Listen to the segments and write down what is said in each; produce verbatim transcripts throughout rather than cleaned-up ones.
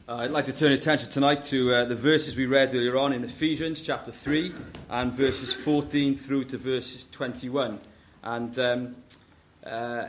Uh, I'd like to turn attention tonight to uh, the verses we read earlier on in Ephesians chapter three and verses fourteen through to verses twenty-one. And um, uh, uh,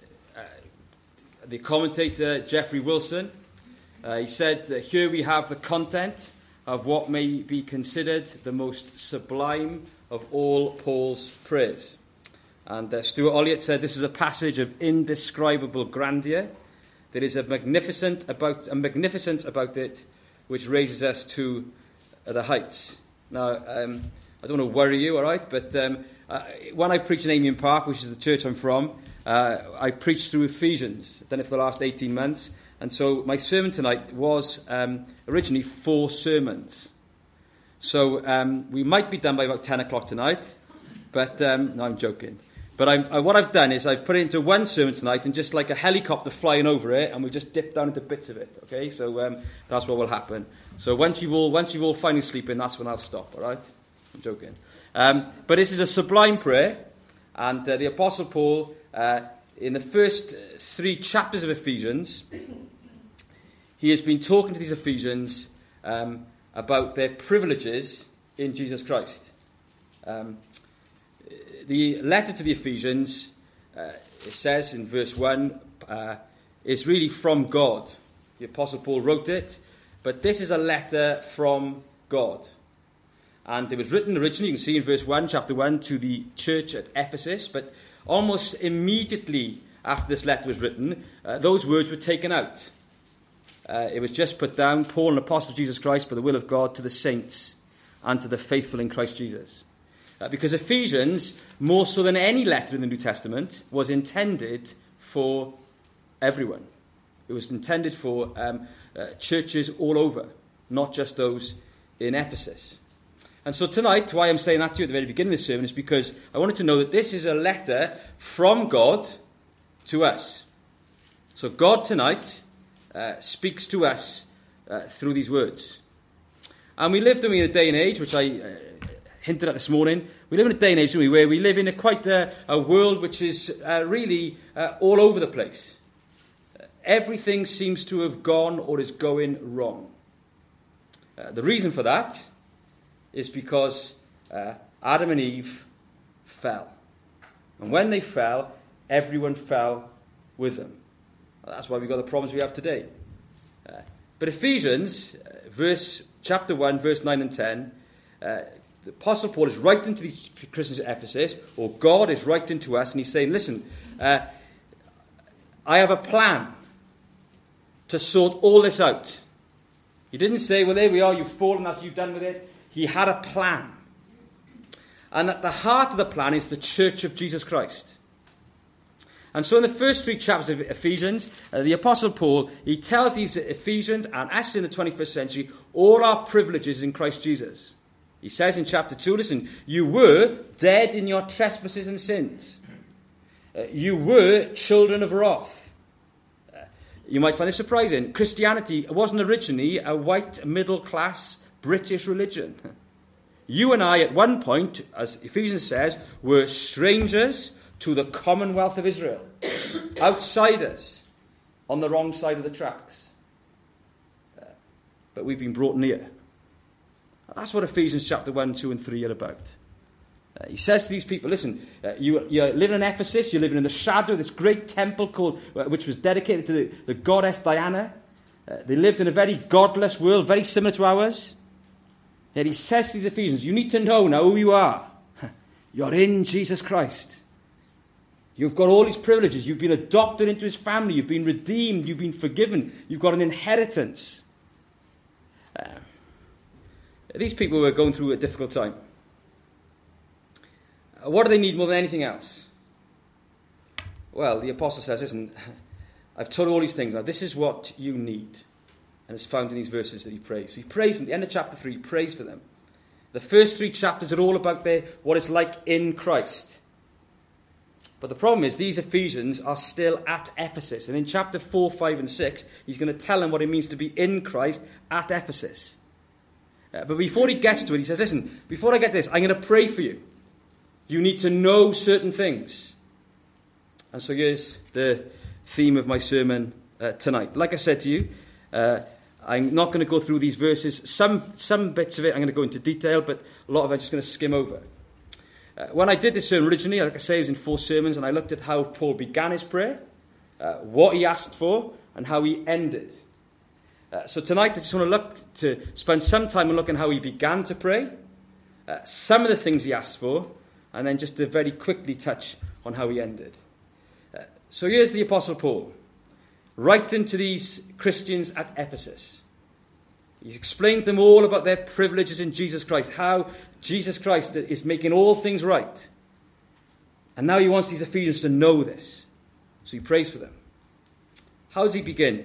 the commentator, Jeffrey Wilson, uh, he said, uh, here we have the content of what may be considered the most sublime of all Paul's prayers. And uh, Stuart Olliott said, this is a passage of indescribable grandeur. There is a magnificent about a magnificence about it which raises us to uh, the heights. Now, um, I don't want to worry you, all right, but um, uh, when I preach in Amiens Park, which is the church I'm from, uh, I preach through Ephesians. I've done it for the last eighteen months. And so my sermon tonight was um, originally four sermons. So um, we might be done by about ten o'clock tonight, but um, no, I'm joking. But I'm, I, what I've done is I've put it into one sermon tonight and just like a helicopter flying over it, and we'll just dip down into bits of it. Okay, so um, that's what will happen. So once you've all once you've all finally sleeping, that's when I'll stop. All right, I'm joking. Um, but this is a sublime prayer, and uh, the Apostle Paul, uh, in the first three chapters of Ephesians, he has been talking to these Ephesians um, about their privileges in Jesus Christ. Um, The letter to the Ephesians, uh, it says in verse one, uh, is really from God. The Apostle Paul wrote it, but this is a letter from God. And it was written originally, you can see in verse one, chapter one, to the church at Ephesus, but almost immediately after this letter was written, uh, those words were taken out. Uh, it was just put down, Paul, an apostle of Jesus Christ, by the will of God, to the saints and to the faithful in Christ Jesus. Uh, because Ephesians, more so than any letter in the New Testament, was intended for everyone. It was intended for um, uh, churches all over, not just those in Ephesus. And so tonight, why I'm saying that to you at the very beginning of the sermon is because I wanted to know that this is a letter from God to us. So God tonight uh, speaks to us uh, through these words. And we live in a day and age, which I... Uh, hinted at this morning, we live in a day and age, don't we, where we live in a quite a, a world which is uh, really uh, all over the place. Uh, everything seems to have gone or is going wrong. Uh, the reason for that is because uh, Adam and Eve fell. And when they fell, everyone fell with them. Well, that's why we've got the problems we have today. Uh, but Ephesians, uh, verse chapter one, verse nine and ten, uh, the Apostle Paul is writing to these Christians at Ephesus, or God is writing to us, and he's saying, listen, uh, I have a plan to sort all this out. He didn't say, well, there we are, you've fallen, that's you've done with it. He had a plan. And at the heart of the plan is the church of Jesus Christ. And so in the first three chapters of Ephesians, uh, the Apostle Paul, he tells these Ephesians, and us in the twenty-first century, all our privileges in Christ Jesus. He says in chapter two, listen, you were dead in your trespasses and sins. Uh, you were children of wrath. Uh, you might find this surprising. Christianity wasn't originally a white, middle-class British religion. You and I, at one point, as Ephesians says, were strangers to the commonwealth of Israel. Outsiders on the wrong side of the tracks. Uh, but we've been brought near. That's what Ephesians chapter one, two and three are about. Uh, he says to these people, listen, uh, you, you're living in Ephesus, you're living in the shadow of this great temple called, uh, which was dedicated to the, the goddess Diana. Uh, they lived in a very godless world, very similar to ours. Yet he says to these Ephesians, you need to know now who you are. You're in Jesus Christ. You've got all these privileges. You've been adopted into his family. You've been redeemed. You've been forgiven. You've got an inheritance. Uh, These people were going through a difficult time. What do they need more than anything else? Well, the apostle says, listen, I've told all these things. Now, this is what you need. And it's found in these verses that he prays. So he prays them. At the end of chapter three, he prays for them. The first three chapters are all about their, what it's like in Christ. But the problem is, these Ephesians are still at Ephesus. And in chapter four, five, and six, he's going to tell them what it means to be in Christ at Ephesus. Uh, but before he gets to it, he says, listen, before I get to this, I'm going to pray for you. You need to know certain things. And so here's the theme of my sermon uh, tonight. Like I said to you, uh, I'm not going to go through these verses. Some, some bits of it I'm going to go into detail, but a lot of it I'm just going to skim over. Uh, when I did this sermon originally, like I say, it was in four sermons, and I looked at how Paul began his prayer, uh, what he asked for, and how he ended. Uh, so tonight I just want to look to spend some time on looking how he began to pray, uh, some of the things he asked for, and then just to very quickly touch on how he ended. Uh, so here's the Apostle Paul, writing to these Christians at Ephesus. He's explained to them all about their privileges in Jesus Christ, how Jesus Christ is making all things right. And now he wants these Ephesians to know this. So he prays for them. How does he begin?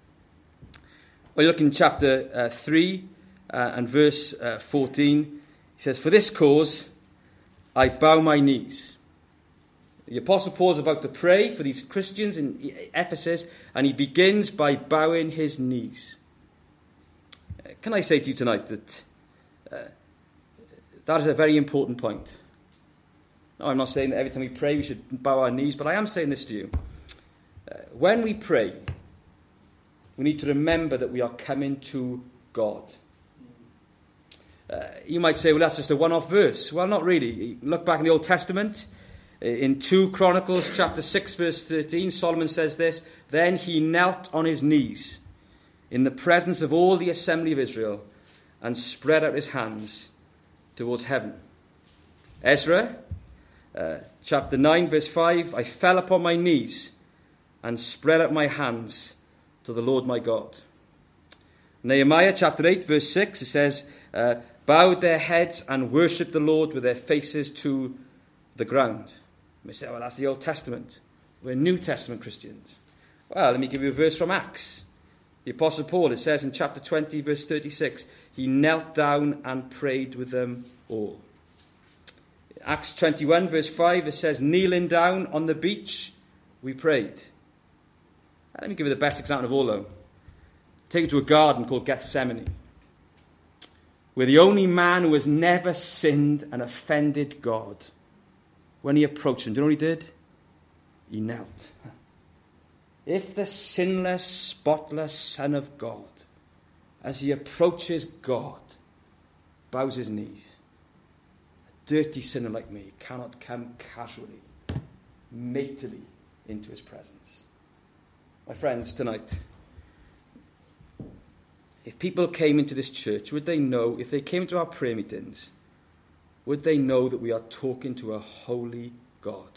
Well, you look in chapter uh, three uh, and verse uh, fourteen. He says, "For this cause I bow my knees." The Apostle Paul is about to pray for these Christians in Ephesus, and he begins by bowing his knees. Uh, can I say to you tonight that uh, that is a very important point? No, I'm not saying that every time we pray we should bow our knees, but I am saying this to you. Uh, when we pray, we need to remember that we are coming to God. Uh, you might say, well, that's just a one-off verse. Well, not really. Look back in the Old Testament. In two Chronicles chapter six, verse thirteen, Solomon says this, "Then he knelt on his knees in the presence of all the assembly of Israel and spread out his hands towards heaven." Ezra, uh, chapter nine, verse five, "I fell upon my knees and spread out my hands to the Lord my God." Nehemiah chapter eight, verse six, it says, uh, "Bowed their heads and worshipped the Lord with their faces to the ground." You may say, well, that's the Old Testament. We're New Testament Christians. Well, let me give you a verse from Acts. The Apostle Paul, it says in chapter twenty, verse thirty-six, he knelt down and prayed with them all. Acts twenty-one, verse five, it says, "Kneeling down on the beach, we prayed." Let me give you the best example of all, though. Take you to a garden called Gethsemane, where the only man who has never sinned and offended God, when he approached him, do you know what he did? He knelt. If the sinless, spotless Son of God, as he approaches God, bows his knees, a dirty sinner like me cannot come casually, mately into his presence. My friends, tonight, if people came into this church, would they know, if they came to our prayer meetings, would they know that we are talking to a holy God?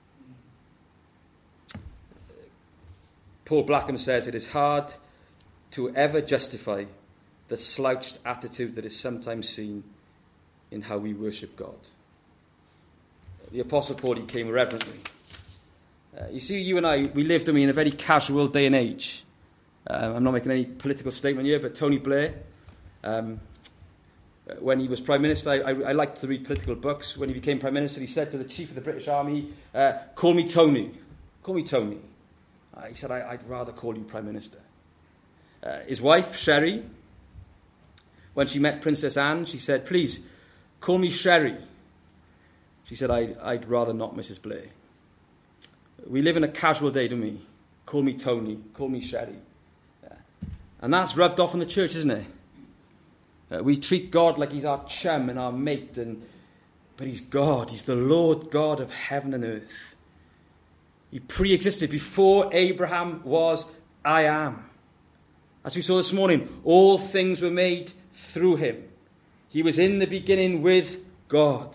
Paul Blackham says it is hard to ever justify the slouched attitude that is sometimes seen in how we worship God. The Apostle Paul, he came reverently. Uh, you see, you and I, we lived, I mean, in a very casual day and age. Uh, I'm not making any political statement here, but Tony Blair, um, when he was Prime Minister, I, I, I liked to read political books. When he became Prime Minister, he said to the Chief of the British Army, uh, call me Tony. Call me Tony. Uh, he said, I, I'd rather call you Prime Minister. Uh, his wife, Sherry, when she met Princess Anne, she said, please, call me Sherry. She said, I, I'd rather not, Missus Blair. We live in a casual day, don't we? Call me Tony. Call me Sherry. Yeah. And that's rubbed off in the church, isn't it? Uh, we treat God like he's our chum and our mate, and but he's God. He's the Lord God of heaven and earth. He pre-existed before Abraham was, I am. As we saw this morning, all things were made through him. He was in the beginning with God.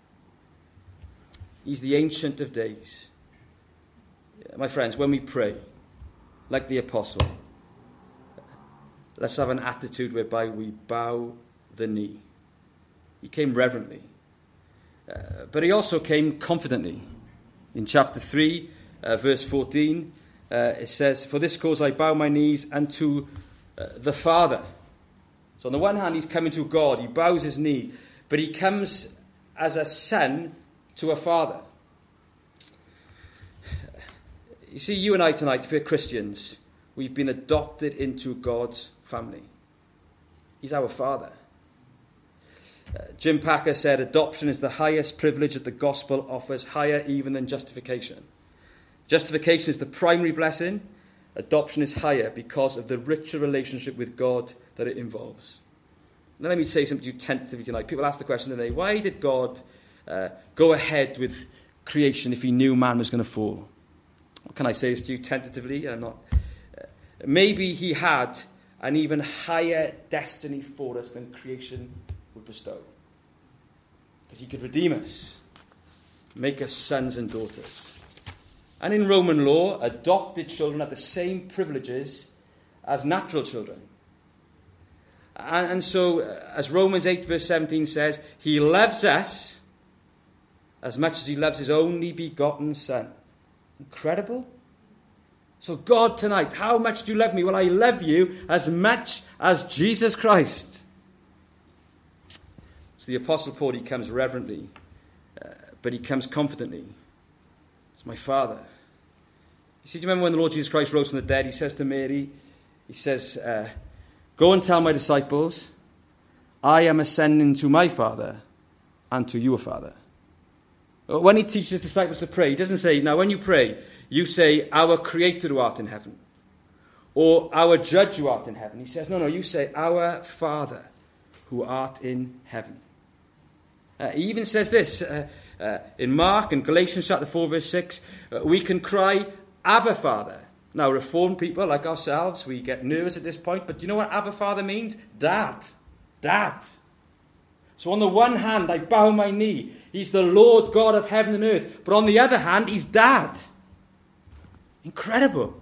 He's the Ancient of Days. My friends, when we pray, like the apostle, let's have an attitude whereby we bow the knee. He came reverently, uh, but he also came confidently. In chapter three, uh, verse fourteen, uh, it says, "For this cause I bow my knees unto uh, the Father." So on the one hand, he's coming to God. He bows his knee, but he comes as a son to a father. You see, you and I tonight, if we're Christians, we've been adopted into God's family. He's our Father. Uh, Jim Packer said, adoption is the highest privilege that the gospel offers, higher even than justification. Justification is the primary blessing, Adoption is higher because of the richer relationship with God that it involves. Now let me say something to you tentatively tonight. People ask the question today, why did God uh, go ahead with creation if he knew man was going to fall? What can I say this to you tentatively? I'm not. Uh, maybe he had an even higher destiny for us than creation would bestow. Because he could redeem us, make us sons and daughters. And in Roman law, adopted children have the same privileges as natural children. And, and so, as Romans eight verse seventeen says, he loves us as much as he loves his only begotten Son. Incredible. So God tonight, how much do you love me? Well, I love you as much as Jesus Christ. So the Apostle Paul, he comes reverently, uh, but he comes confidently. It's my Father. You see, do you remember when the Lord Jesus Christ rose from the dead? He says to Mary, he says, uh, go and tell my disciples, I am ascending to my Father and to your Father. When he teaches his disciples to pray, he doesn't say, now when you pray, you say, our Creator who art in heaven, or our Judge who art in heaven. He says, no, no, you say, our Father who art in heaven. Uh, he even says this, uh, uh, in Mark and Galatians chapter four verse six, uh, we can cry, Abba Father. Now, Reformed people like ourselves, we get nervous at this point, but do you know what Abba Father means? Dad. Dad. So on the one hand, I bow my knee. He's the Lord God of heaven and earth. But on the other hand, he's Dad. Incredible.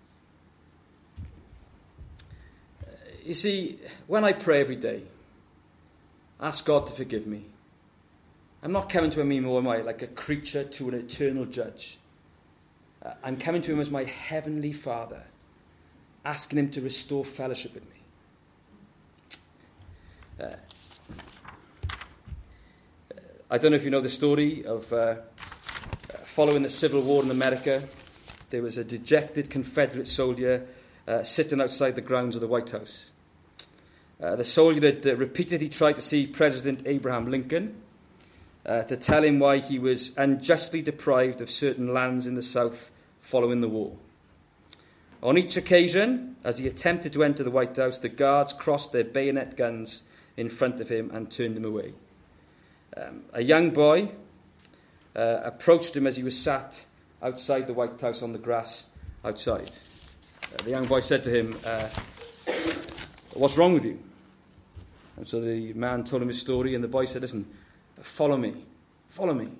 You see, when I pray every day, ask God to forgive me. I'm not coming to him anymore like a creature to an eternal judge. Uh, I'm coming to him as my heavenly Father, asking him to restore fellowship with me. Uh, I don't know if you know the story of uh, following the Civil War in America. There was a dejected Confederate soldier uh, sitting outside the grounds of the White House. Uh, the soldier had uh, repeatedly tried to see President Abraham Lincoln uh, to tell him why he was unjustly deprived of certain lands in the South following the war. On each occasion, as he attempted to enter the White House, the guards crossed their bayonet guns in front of him and turned him away. Um, a young boy uh, approached him as he was sat outside the White House on the grass outside. Uh, the young boy said to him, uh, what's wrong with you? And so the man told him his story, and the boy said, listen, follow me, follow me.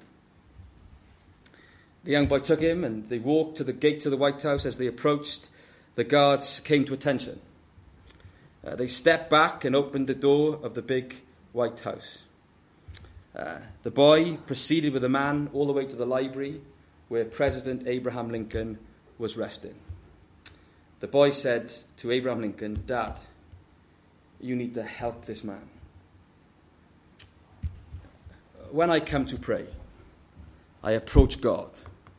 The young boy took him, and they walked to the gates of the White House. As they approached, the guards came to attention. Uh, they stepped back and opened the door of the big White House. Uh, the boy proceeded with the man all the way to the library where President Abraham Lincoln was resting. The boy said to Abraham Lincoln, Dad, you need to help this man. When I come to pray, I approach God.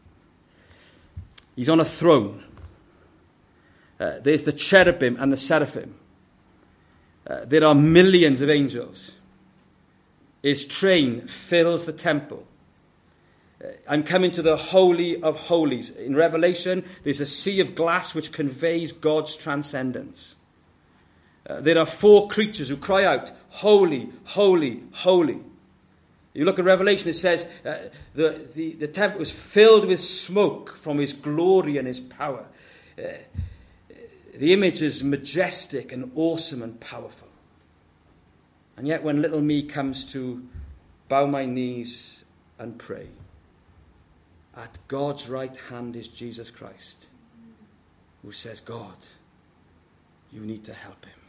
He's on a throne. Uh, there's the cherubim and the seraphim. Uh, there are millions of angels. His train fills the temple. Uh, I'm coming to the Holy of Holies. In Revelation, there's a sea of glass which conveys God's transcendence. Uh, there are four creatures who cry out, Holy, holy, holy. You look at Revelation, it says uh, the, the, the temple was filled with smoke from his glory and his power. Uh, the image is majestic and awesome and powerful. And yet when little me comes to bow my knees and pray, at God's right hand is Jesus Christ, who says, God, you need to help him.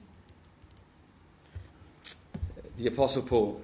The Apostle Paul,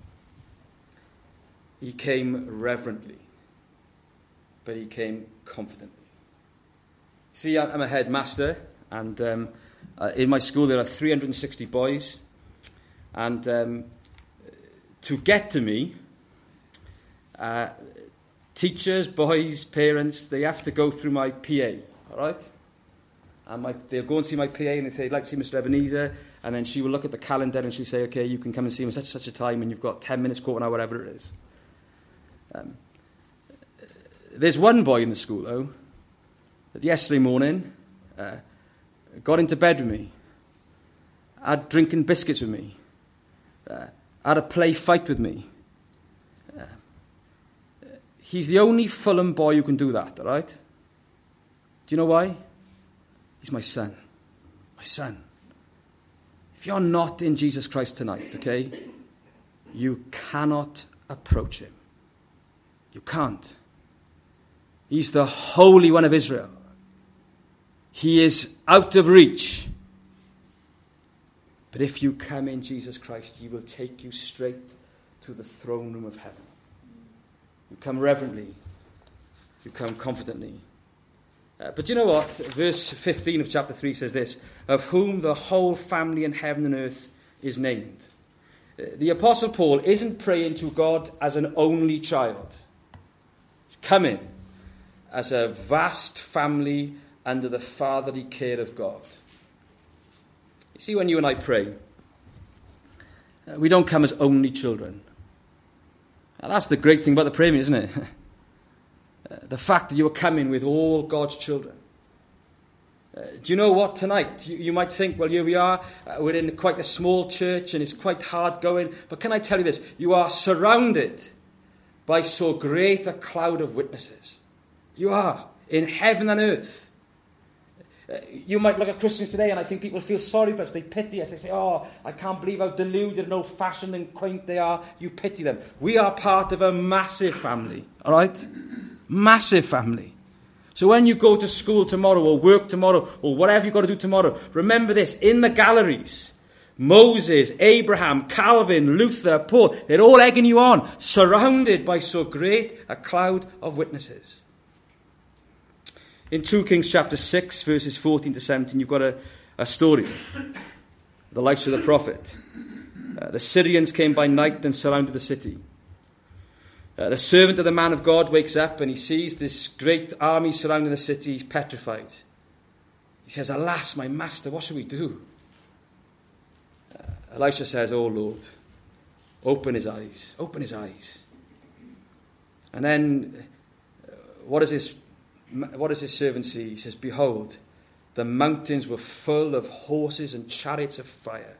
he came reverently, but he came confidently. See, I'm a headmaster, and um, uh, in my school there are three hundred sixty boys, and um, to get to me, uh, teachers, boys, parents, they have to go through my P A, all right? And my, they'll go and see my P A, and they say, I'd like to see Mister Ebenezer, and then she will look at the calendar, and she'll say, okay, you can come and see him at such such a time, and you've got ten minutes, quarter an hour, whatever it is. Um, there's one boy in the school, though, that yesterday morning uh, got into bed with me, had drinking biscuits with me, uh, had a play fight with me. Uh, he's the only Fulham boy who can do that, all right? Do you know why? He's my son. My son. If you're not in Jesus Christ tonight, okay, you cannot approach him. You can't. He's the Holy One of Israel. He is out of reach. But if you come in Jesus Christ, he will take you straight to the throne room of heaven. You come reverently. You come confidently. Uh, but you know what? Verse fifteen of chapter three says this, of whom the whole family in heaven and earth is named. Uh, the Apostle Paul isn't praying to God as an only child. He's coming as a vast family under the fatherly care of God. You see, when you and I pray, uh, we don't come as only children. And that's the great thing about the praying, isn't it? uh, the fact that you are coming with all God's children. Uh, do you know what? Tonight, you, you might think, well, here we are. Uh, we're in quite a small church and it's quite hard going. But can I tell you this? You are surrounded by so great a cloud of witnesses. You are in heaven and earth. Uh, you might look at Christians today and I think people feel sorry for us. They pity us. They say, oh, I can't believe how deluded and old-fashioned and quaint they are. You pity them. We are part of a massive family. All right? Massive family. So when you go to school tomorrow or work tomorrow or whatever you've got to do tomorrow, remember this. In the galleries, Moses, Abraham, Calvin, Luther, Paul, they're all egging you on, surrounded by so great a cloud of witnesses. In Second Kings chapter six, verses fourteen to seventeen, you've got a, a story. The likes of the prophet. Uh, the Syrians came by night and surrounded the city. Uh, the servant of the man of God wakes up and he sees this great army surrounding the city. He's petrified. He says, alas, my master, what shall we do? Uh, Elisha says, oh Lord, open his eyes. Open his eyes. And then, uh, what does his, what does his servant see? He says, behold, the mountains were full of horses and chariots of fire.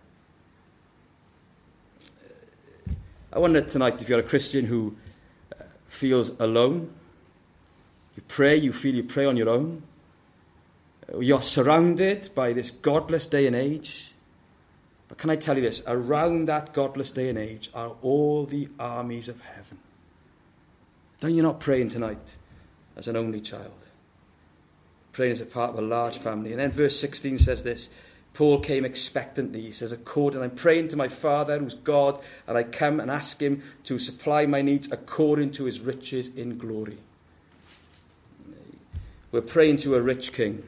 Uh, I wonder tonight if you're a Christian who feels alone. You pray, you feel you pray on your own. You're surrounded by this godless day and age. But can I tell you this? Around that godless day and age are all the armies of heaven. Don't you not praying tonight as an only child? Praying as a part of a large family. And then verse sixteen says this. Paul came expectantly. He says, according, I'm praying to my Father, who's God, and I come and ask him to supply my needs according to his riches in glory. We're praying to a rich king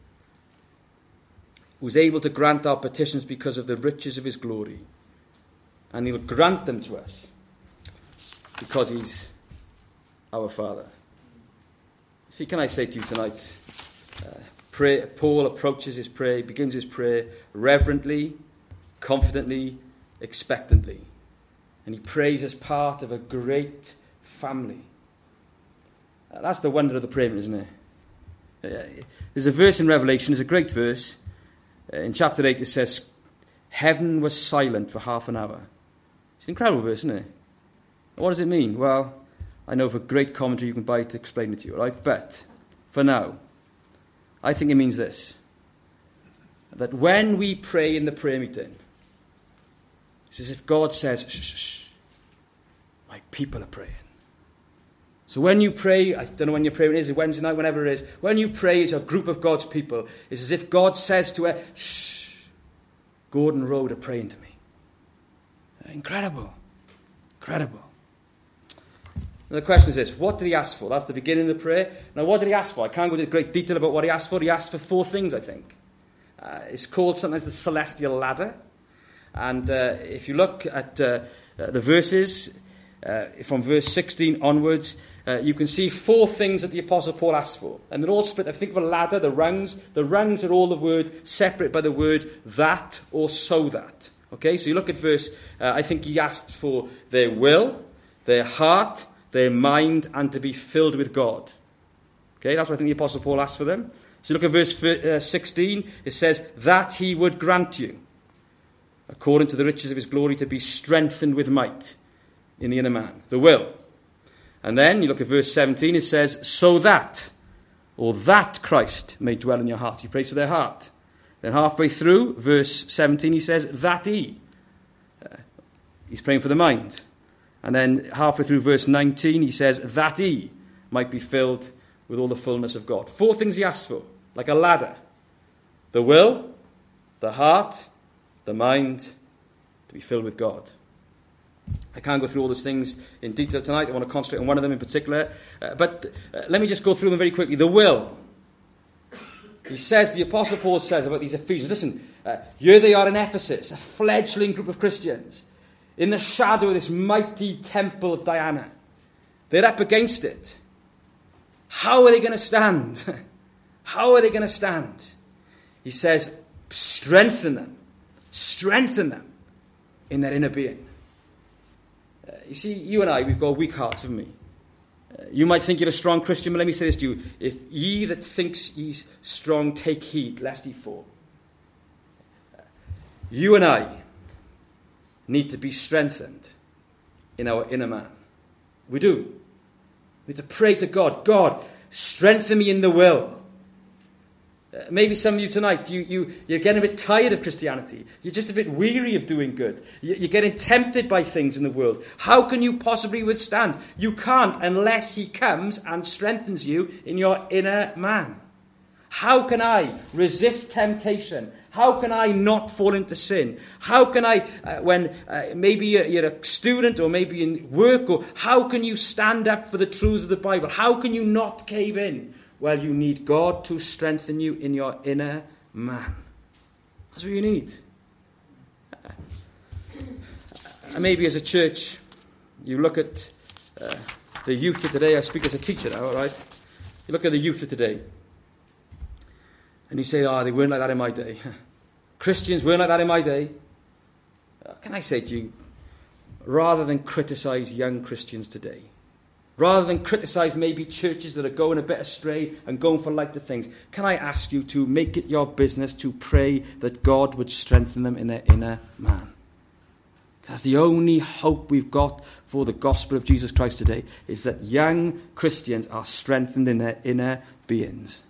who's able to grant our petitions because of the riches of his glory. And he'll grant them to us because he's our Father. See, can I say to you tonight, uh, Pray, Paul approaches his prayer, begins his prayer reverently, confidently, expectantly. And he prays as part of a great family. Uh, that's the wonder of the prayer, isn't it? Uh, there's a verse in Revelation, there's a great verse. Uh, in chapter eight it says, heaven was silent for half an hour. It's an incredible verse, isn't it? What does it mean? Well, I know of a great commentary you can buy to explain it to you, right? But for now, I think it means this, that when we pray in the prayer meeting, it's as if God says, shh, shh, shh, my people are praying. So when you pray, I don't know when you're praying, is it Wednesday night, whenever it is, when you pray as a group of God's people, it's as if God says to her, shh, Gordon Road are praying to me. Incredible. Incredible. And the question is this, what did he ask for? That's the beginning of the prayer. Now, what did he ask for? I can't go into great detail about what he asked for. He asked for four things, I think. Uh, it's called sometimes the celestial ladder. And uh, if you look at uh, uh, the verses, uh, from verse sixteen onwards, uh, you can see four things that the Apostle Paul asked for. And they're all split. I think of a ladder, the rungs. The rungs are all the word, separate by the word that or so that. Okay, so you look at verse, uh, I think he asked for their will, their heart, their mind, and to be filled with God. Okay, that's what I think the Apostle Paul asked for them. So look at verse sixteen. It says, that he would grant you, according to the riches of his glory, to be strengthened with might in the inner man, the will. And then you look at verse seventeen. It says, so that, or that Christ may dwell in your heart. He prays for their heart. Then halfway through, verse seventeen, he says, that he. Uh, he's praying for the mind. And then halfway through verse nineteen, he says, that he might be filled with all the fullness of God. Four things he asks for, like a ladder. The will, the heart, the mind, to be filled with God. I can't go through all those things in detail tonight. I want to concentrate on one of them in particular. Uh, but uh, let me just go through them very quickly. The will. He says, the Apostle Paul says about these Ephesians, listen, uh, here they are in Ephesus, a fledgling group of Christians, in the shadow of this mighty temple of Diana. They're up against it. How are they going to stand? How are they going to stand? He says, strengthen them. Strengthen them in their inner being. Uh, you see, you and I, we've got weak hearts, haven't we? Uh, you might think you're a strong Christian, but let me say this to you. If ye that thinks he's strong, take heed, lest he fall. Uh, you and I need to be strengthened in our inner man. We do. We need to pray to God. God, strengthen me in the will. Uh, maybe some of you tonight, you, you, you're getting a bit tired of Christianity. You're just a bit weary of doing good. You, you're getting tempted by things in the world. How can you possibly withstand? You can't unless he comes and strengthens you in your inner man. How can I resist temptation? How can I not fall into sin? How can I, uh, when uh, maybe you're, you're a student or maybe in work, or how can you stand up for the truths of the Bible? How can you not cave in? Well, you need God to strengthen you in your inner man. That's what you need. And maybe as a church, you look at uh, the youth of today. I speak as a teacher now, all right? You look at the youth of today. And you say, oh, they weren't like that in my day. Christians weren't like that in my day. Uh, can I say to you, rather than criticize young Christians today, rather than criticize maybe churches that are going a bit astray and going for lighter things, can I ask you to make it your business to pray that God would strengthen them in their inner man? That's the only hope we've got for the gospel of Jesus Christ today, is that young Christians are strengthened in their inner beings.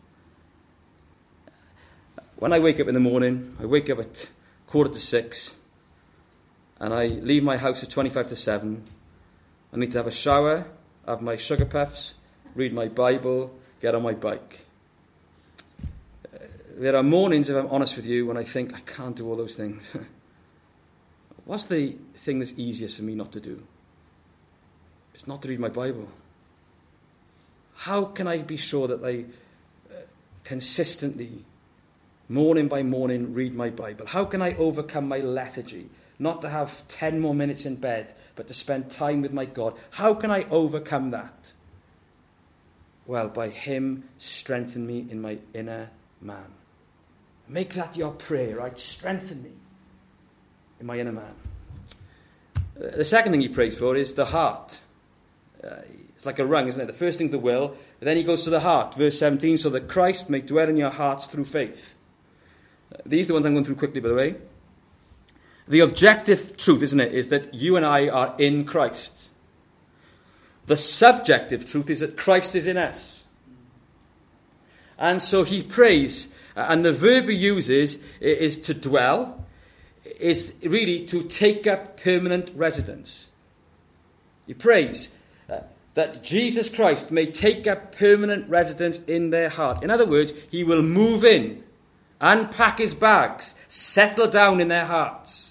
When I wake up in the morning, I wake up at quarter to six, and I leave my house at twenty-five to seven. I need to have a shower, have my sugar puffs, read my Bible, get on my bike. Uh, there are mornings, if I'm honest with you, when I think, I can't do all those things. What's the thing that's easiest for me not to do? It's not to read my Bible. How can I be sure that I uh, consistently, morning by morning, read my Bible? How can I overcome my lethargy? Not to have ten more minutes in bed, but to spend time with my God. How can I overcome that? Well, by him strengthen me in my inner man. Make that your prayer, right? Strengthen me in my inner man. Uh, the second thing he prays for is the heart. Uh, it's like a rung, isn't it? The first thing, the will, but then he goes to the heart. Verse seventeen, so that Christ may dwell in your hearts through faith. Uh, these are the ones I'm going through quickly, by the way. The objective truth, isn't it, is that you and I are in Christ. The subjective truth is that Christ is in us. And so he prays, and the verb he uses is to dwell, is really to take up permanent residence. He prays uh, that Jesus Christ may take up permanent residence in their heart. In other words, he will move in, unpack his bags, settle down in their hearts.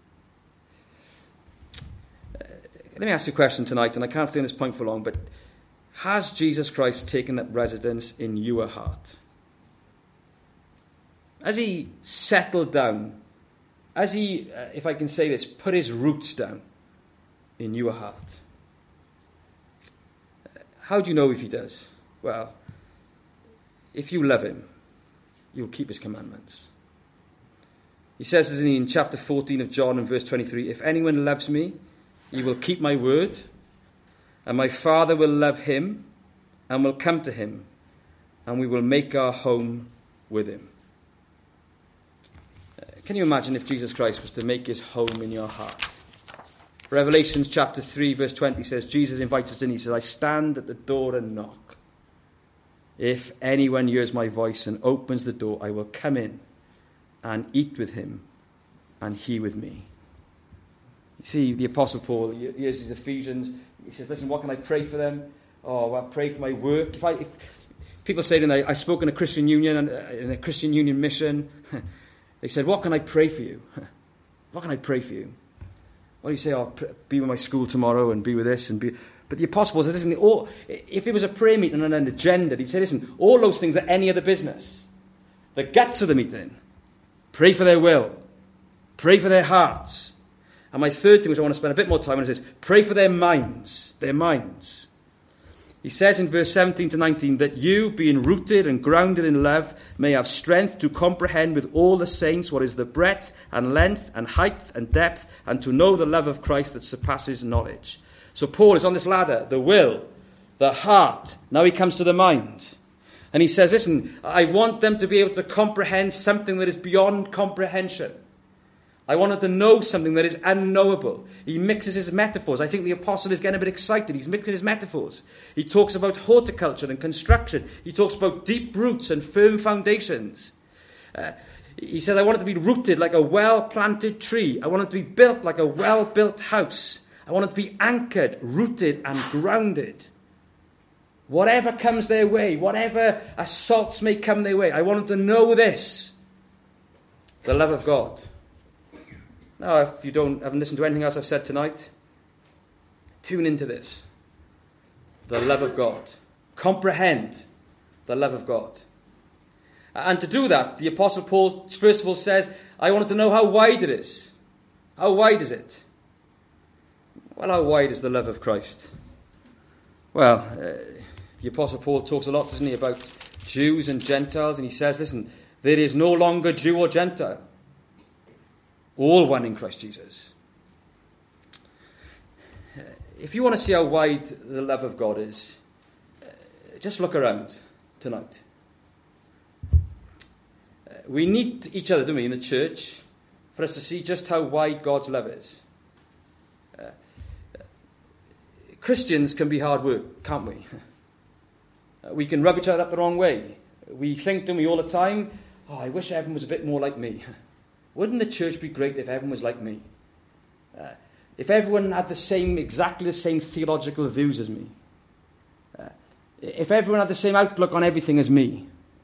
Let me ask you a question tonight, and I can't stay on this point for long, but has Jesus Christ taken up residence in your heart? Has he settled down? Has he, uh, if I can say this, put his roots down in your heart? How do you know if he does? Well, if you love him, you'll keep his commandments. He says this in chapter fourteen of John and verse twenty-three, if anyone loves me, he will keep my word, and my Father will love him, and will come to him, and we will make our home with him. Uh, can you imagine if Jesus Christ was to make his home in your heart? Revelation chapter three verse twenty says, Jesus invites us in. He says, I stand at the door and knock. If anyone hears my voice and opens the door, I will come in and eat with him and he with me. You see, the Apostle Paul, he hears his Ephesians. He says, listen, what can I pray for them? Oh, well, pray for my work. If I, if people say to me, I spoke in a Christian union, and in a Christian union mission, they said, what can I pray for you? What can I pray for you? Well, you say, oh, be with my school tomorrow and be with this and be... But the Apostle Paul said, listen, all, if it was a prayer meeting and an agenda, he'd say, listen, all those things are any other business. The guts of the meeting. Pray for their will. Pray for their hearts. And my third thing, which I want to spend a bit more time on, is this. Pray for their minds. Their minds. He says in verse seventeen to nineteen, that you, being rooted and grounded in love, may have strength to comprehend with all the saints what is the breadth and length and height and depth, and to know the love of Christ that surpasses knowledge. So Paul is on this ladder, the will, the heart. Now he comes to the mind. And he says, listen, I want them to be able to comprehend something that is beyond comprehension. I wanted to know something that is unknowable. He mixes his metaphors. I think the apostle is getting a bit excited. He's mixing his metaphors. He talks about horticulture and construction. He talks about deep roots and firm foundations. Uh, he said, I want it to be rooted like a well-planted tree. I want it to be built like a well-built house. I want it to be anchored, rooted and grounded. Whatever comes their way, whatever assaults may come their way, I want them to know this. The love of God. Now, if you don't haven't listened to anything else I've said tonight, tune into this. The love of God. Comprehend the love of God. And to do that, the Apostle Paul, first of all, says, I wanted to know how wide it is. How wide is it? Well, how wide is the love of Christ? Well, uh, the Apostle Paul talks a lot, doesn't he, about Jews and Gentiles, and he says, listen, there is no longer Jew or Gentile. All one in Christ Jesus. If you want to see how wide the love of God is, just look around tonight. We need each other, don't we, in the church, for us to see just how wide God's love is. Uh, Christians can be hard work, can't we? We can rub each other up the wrong way. We think, don't we, all the time, oh, I wish everyone was a bit more like me. Wouldn't the church be great if everyone was like me? Uh, if everyone had the same, exactly the same theological views as me? Uh, if everyone had the same outlook on everything as me?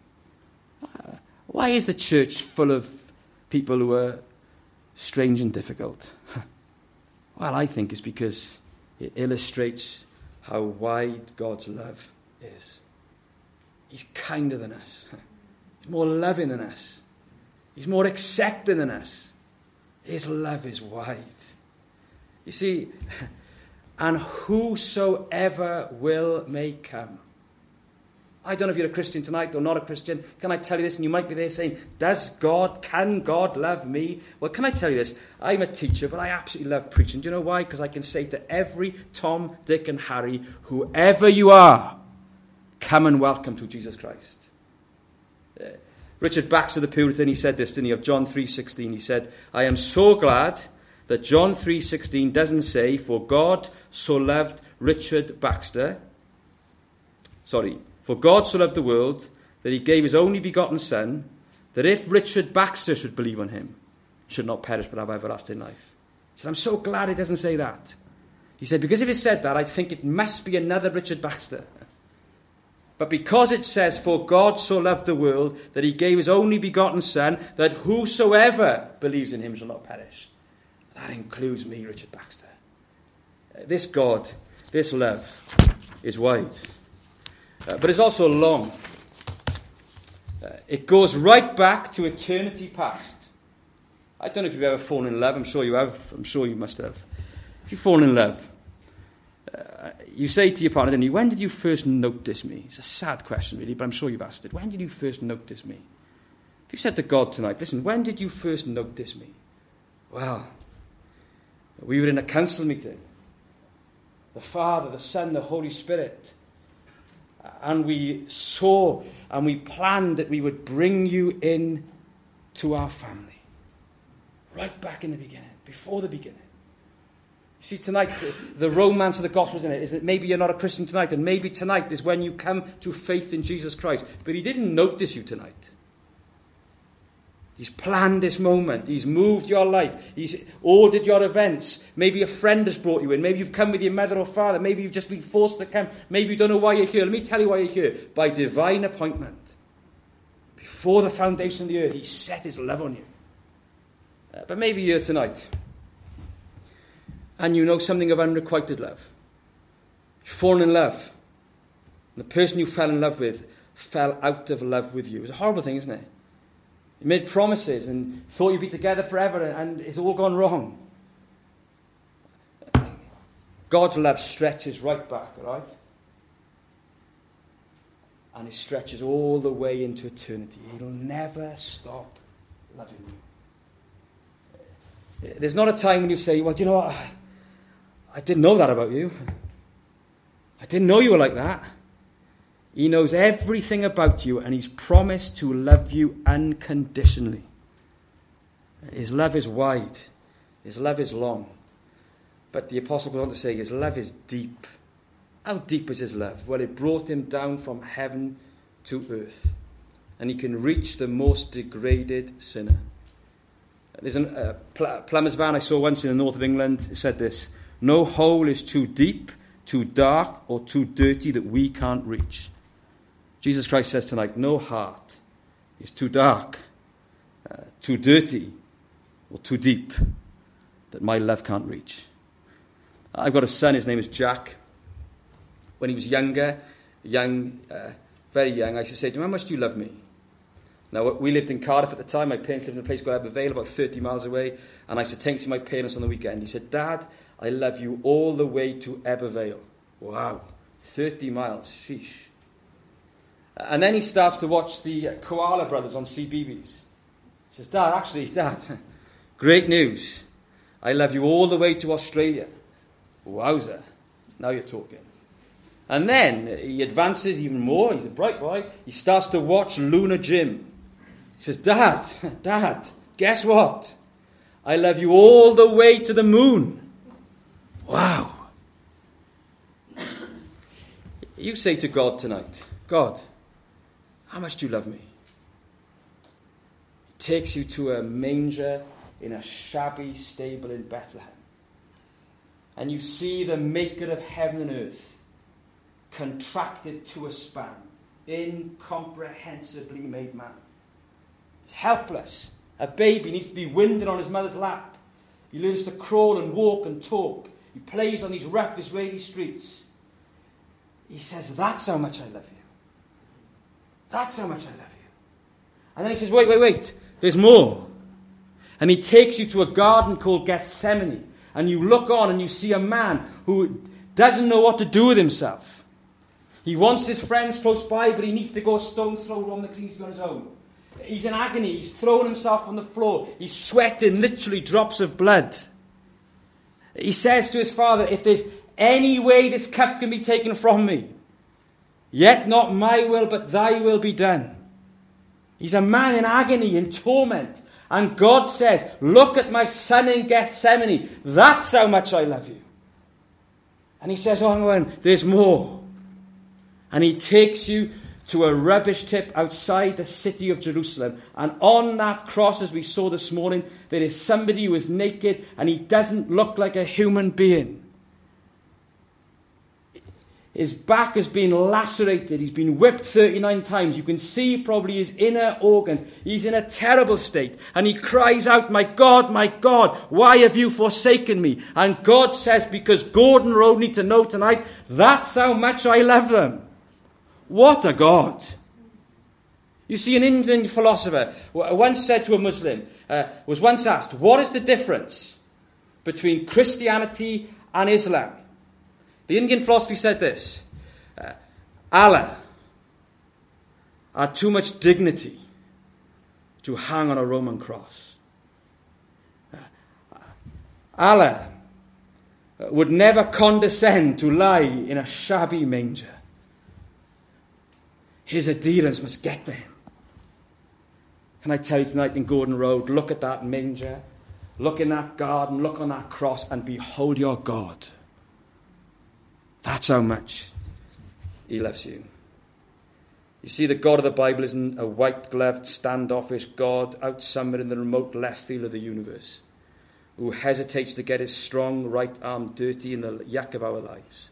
Uh, why is the church full of people who are strange and difficult? Well, I think it's because it illustrates how wide God's love is. He's kinder than us. He's more loving than us. He's more accepting than us. His love is wide. You see, and whosoever will may come. I don't know if you're a Christian tonight or not a Christian. Can I tell you this? And you might be there saying, does God, can God love me? Well, can I tell you this? I'm a teacher, but I absolutely love preaching. Do you know why? Because I can say to every Tom, Dick and Harry, whoever you are, come and welcome to Jesus Christ. Uh, Richard Baxter, the Puritan, he said this, didn't he, of John three sixteen. He said, I am so glad that John three sixteen doesn't say, for God so loved Richard Baxter. Sorry, for God so loved the world that he gave his only begotten Son, that if Richard Baxter should believe on him, should not perish but have everlasting life. He said, I'm so glad it doesn't say that. He said, because if it said that, I think it must be another Richard Baxter. But because it says, for God so loved the world, that he gave his only begotten Son, that whosoever believes in him shall not perish. That includes me, Richard Baxter. This God, this love, is wide. Uh, but it's also long. Uh, it goes right back to eternity past. I don't know if you've ever fallen in love. I'm sure you have. I'm sure you must have. If you've fallen in love, Uh, you say to your partner, then, when did you first notice me? It's a sad question, really, but I'm sure you've asked it. When did you first notice me? If you said to God tonight, listen, when did you first notice me? Well, we were in a council meeting. The Father, the Son, the Holy Spirit. and we saw and we planned that we would bring you in to our family. Right back in the beginning, before the beginning. See, tonight, the romance of the gospel, isn't it, is that maybe you're not a Christian tonight, and maybe tonight is when you come to faith in Jesus Christ. But he didn't notice you tonight. He's planned this moment. He's moved your life. He's ordered your events. Maybe a friend has brought you in. Maybe you've come with your mother or father. Maybe you've just been forced to come. Maybe you don't know why you're here. Let me tell you why you're here. By divine appointment. Before the foundation of the earth, he set his love on you. Uh, but maybe you're here tonight, and you know something of unrequited love. You've fallen in love. And the person you fell in love with fell out of love with you. It's a horrible thing, isn't it? You made promises and thought you'd be together forever, and it's all gone wrong. God's love stretches right back, all right? And it stretches all the way into eternity. He'll never stop loving you. There's not a time when you say, well, do you know what? I, I didn't know that about you. I didn't know you were like that. He knows everything about you, and he's promised to love you unconditionally. His love is wide. His love is long. But the apostle goes on to say his love is deep. How deep is his love? Well, it brought him down from heaven to earth. And he can reach the most degraded sinner. There's a uh, pl- plumber's van I saw once in the north of England. It said this: no hole is too deep, too dark, or too dirty that we can't reach. Jesus Christ says tonight, no heart is too dark, uh, too dirty, or too deep that my love can't reach. I've got a son, his name is Jack. When he was younger, young, uh, very young, I used to say to him, how much do you love me? Now, we lived in Cardiff at the time. My parents lived in a place called Ebbw Vale, about thirty miles away. And I used to take him to see my parents on the weekend. He said, Dad, I love you all the way to Ebbw Vale. Wow, thirty miles, sheesh. And then he starts to watch the Koala Brothers on C B B S. He says, Dad, actually, Dad, great news. I love you all the way to Australia. Wowza, now you're talking. And then he advances even more. He's a bright boy. He starts to watch Lunar Jim. He says, Dad, Dad, guess what? I love you all the way to the moon. Wow. You say to God tonight, God, how much do you love me? He takes you to a manger in a shabby stable in Bethlehem. And you see the maker of heaven and earth contracted to a span, incomprehensibly made man. He's helpless. A baby needs to be winded on his mother's lap. He learns to crawl and walk and talk. He plays on these rough Israeli streets. He says, that's how much I love you. That's how much I love you. And then he says, wait, wait, wait. There's more. And he takes you to a garden called Gethsemane. And you look on and you see a man who doesn't know what to do with himself. He wants his friends close by, but he needs to go a stone's throw from them because he needs to be on his own. He's in agony. He's throwing himself on the floor. He's sweating literally drops of blood. He says to his father, if there's any way this cup can be taken from me, yet not my will, but thy will be done. He's a man in agony, in torment. And God says, look at my son in Gethsemane. That's how much I love you. And he says, oh, hang on, there's more. And he takes you to a rubbish tip outside the city of Jerusalem. And on that cross, as we saw this morning, there is somebody who is naked and he doesn't look like a human being. His back has been lacerated. He's been whipped thirty-nine times. You can see probably his inner organs. He's in a terrible state. And he cries out, my God, my God, why have you forsaken me? And God says, because Gordon Road need to know tonight, that's how much I love them. What a God. You see, an Indian philosopher once said to a Muslim, uh, was once asked, what is the difference between Christianity and Islam? The Indian philosophy said this, uh, Allah had too much dignity to hang on a Roman cross. Uh, Allah would never condescend to lie in a shabby manger. His adherents must get to him. Can I tell you tonight in Gordon Road, look at that manger, look in that garden, look on that cross, and behold your God. That's how much he loves you. You see, the God of the Bible isn't a white-gloved, standoffish God out somewhere in the remote left field of the universe who hesitates to get his strong right arm dirty in the yuck of our lives.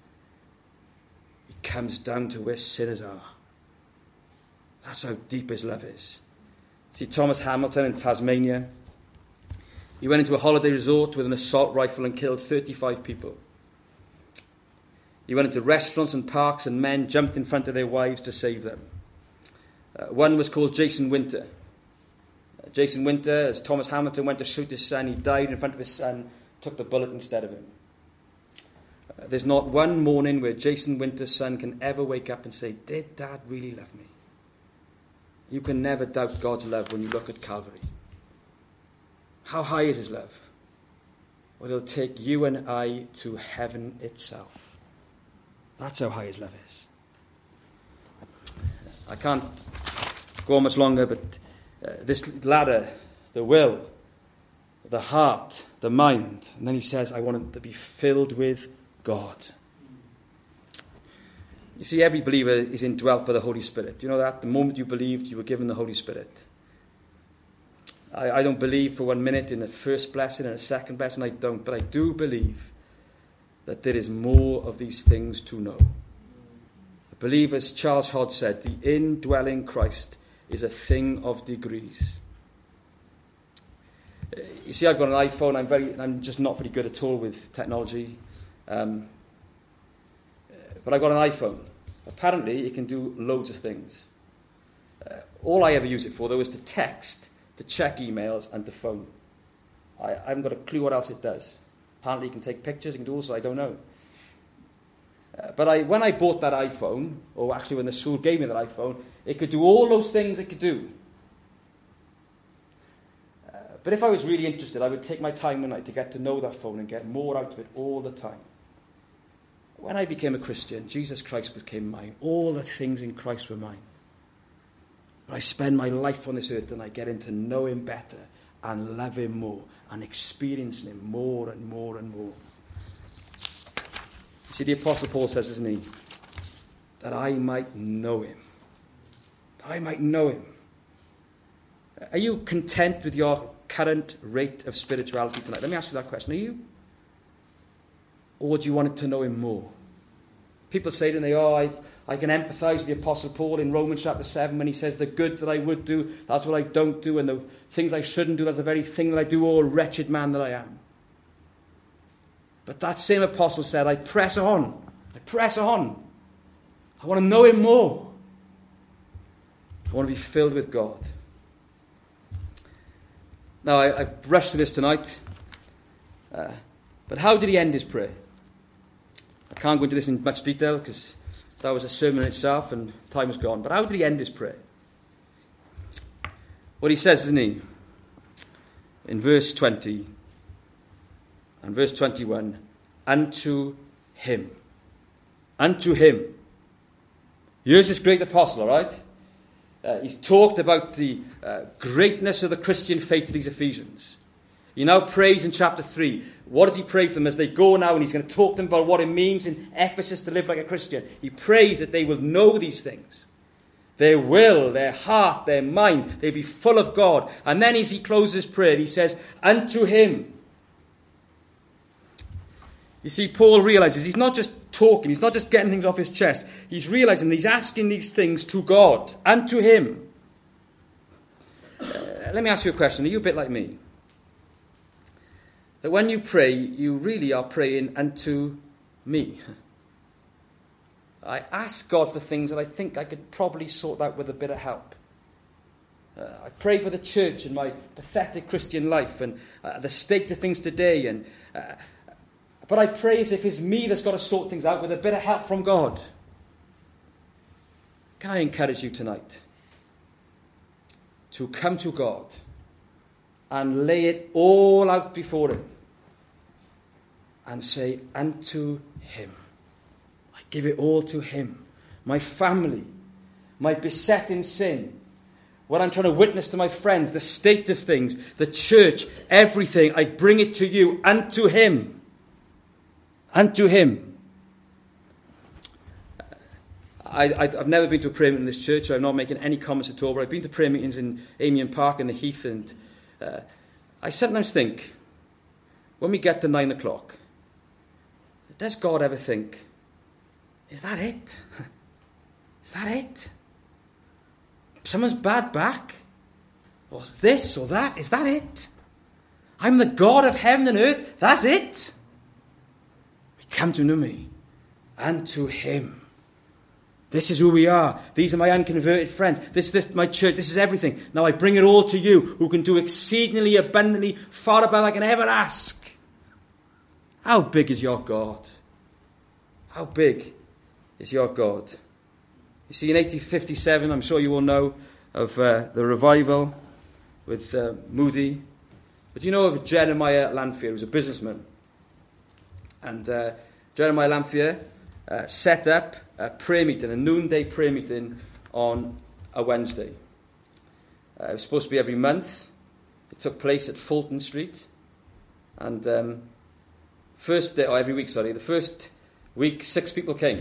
He comes down to where sinners are. That's how deep his love is. See, Thomas Hamilton in Tasmania, he went into a holiday resort with an assault rifle and killed thirty-five people. He went into restaurants and parks and men jumped in front of their wives to save them. Uh, one was called Jason Winter. Uh, Jason Winter, as Thomas Hamilton went to shoot his son, he died in front of his son, took the bullet instead of him. Uh, there's not one morning where Jason Winter's son can ever wake up and say, did Dad really love me? You can never doubt God's love when you look at Calvary. How high is his love? Well, it'll take you and I to heaven itself. That's how high his love is. I can't go on much longer, but uh, this ladder, the will, the heart, the mind, and then he says, I want it to be filled with God. You see, every believer is indwelt by the Holy Spirit. You know that? The moment you believed, you were given the Holy Spirit. I, I don't believe for one minute in the first blessing and the second blessing. I don't. But I do believe that there is more of these things to know. I believe, as Charles Hodge said, the indwelling Christ is a thing of degrees. You see, I've got an iPhone. I'm very, I'm just not very good at all with technology. Um, but I got an iPhone. Apparently, it can do loads of things. Uh, all I ever use it for, though, is to text, to check emails, and to phone. I, I haven't got a clue what else it does. Apparently, it can take pictures. It can do also, I don't know. Uh, but I, when I bought that iPhone, or actually when the school gave me that iPhone, it could do all those things it could do. Uh, but if I was really interested, I would take my time one night to get to know that phone and get more out of it all the time. When I became a Christian, Jesus Christ became mine. All the things in Christ were mine. But I spend my life on this earth and I get in to know him better and love him more and experiencing him more and more and more. You see, the Apostle Paul says, isn't he, that I might know him. That I might know him. Are you content with your current rate of spirituality tonight? Let me ask you that question. Are you? Or do you want to know him more? People say to me, oh, I, I can empathise with the Apostle Paul in Romans chapter seven when he says the good that I would do, that's what I don't do, and the things I shouldn't do, that's the very thing that I do, oh, wretched man that I am. But that same apostle said, I press on. I press on. I want to know him more. I want to be filled with God. Now, I, I've rushed through this tonight. Uh, but how did he end his prayer? I can't go into this in much detail because that was a sermon in itself and time is gone. But how did he end his prayer? What he says, isn't he? In verse twenty and verse twenty-one, unto him. Unto him. Here's this great apostle, all right? Uh, he's talked about the uh, greatness of the Christian faith to these Ephesians. He now prays in chapter three. What does he pray for them as they go now? And he's going to talk to them about what it means in Ephesus to live like a Christian. He prays that they will know these things. Their will, their heart, their mind, they'll be full of God. And then as he closes his prayer, he says, unto him. You see, Paul realizes he's not just talking. He's not just getting things off his chest. He's realizing he's asking these things to God. Unto him. Uh, let me ask you a question. Are you a bit like me? That when you pray, you really are praying unto me. I ask God for things that I think I could probably sort out with a bit of help. Uh, I pray for the church and my pathetic Christian life and uh, the state of things today. And uh, but I pray as if it's me that's got to sort things out with a bit of help from God. Can I encourage you tonight to come to God and lay it all out before him? And say, unto him. I give it all to him. My family, my besetting sin, what I'm trying to witness to my friends, the state of things, the church, everything, I bring it to you and to him. And to him. I, I, I've never been to a prayer meeting in this church, so I'm not making any comments at all, but I've been to prayer meetings in Amiens Park and the Heath, and uh, I sometimes think, when we get to nine o'clock, does God ever think, is that it? Is that it? Someone's bad back? Or this or that? Is that it? I'm the God of heaven and earth? That's it? We come to know me and to him. This is who we are. These are my unconverted friends. This is my church. This is everything. Now I bring it all to you, who can do exceedingly abundantly, far above I can ever ask. How big is your God? How big is your God? You see, in eighteen fifty-seven, I'm sure you all know of uh, the revival with uh, Moody. But you know of Jeremiah Lanphier, who was a businessman. And uh, Jeremiah Lanphier uh, set up a prayer meeting, a noonday prayer meeting on a Wednesday. Uh, it was supposed to be every month. It took place at Fulton Street. And um, first day, or every week, sorry, the first week, six people came.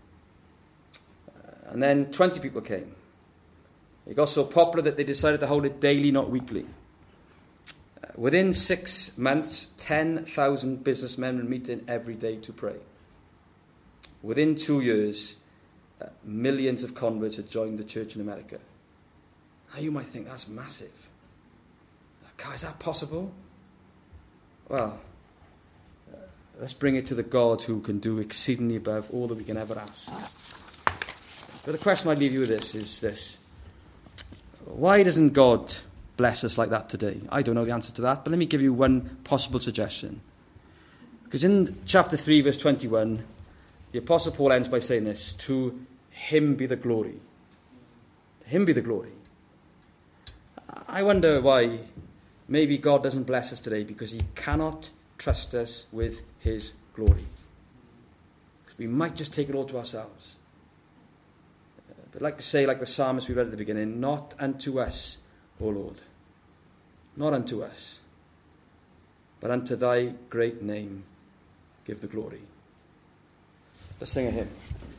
Uh, and then twenty people came. It got so popular that they decided to hold it daily, not weekly. Uh, within six months, ten thousand businessmen were meeting every day to pray. Within two years, uh, millions of converts had joined the church in America. Now you might think, that's massive. God, is that possible? Well, uh, let's bring it to the God who can do exceedingly above all that we can ever ask. But the question I leave you with this is this. Why doesn't God bless us like that today? I don't know the answer to that, but let me give you one possible suggestion. Because in chapter three, verse twenty-one, the Apostle Paul ends by saying this, to him be the glory. To him be the glory. I wonder why maybe God doesn't bless us today, because he cannot trust us with his glory. We might just take it all to ourselves. But like to say, like the psalmist we read at the beginning, not unto us, O Lord. Not unto us. But unto thy great name give the glory. Let's sing a hymn.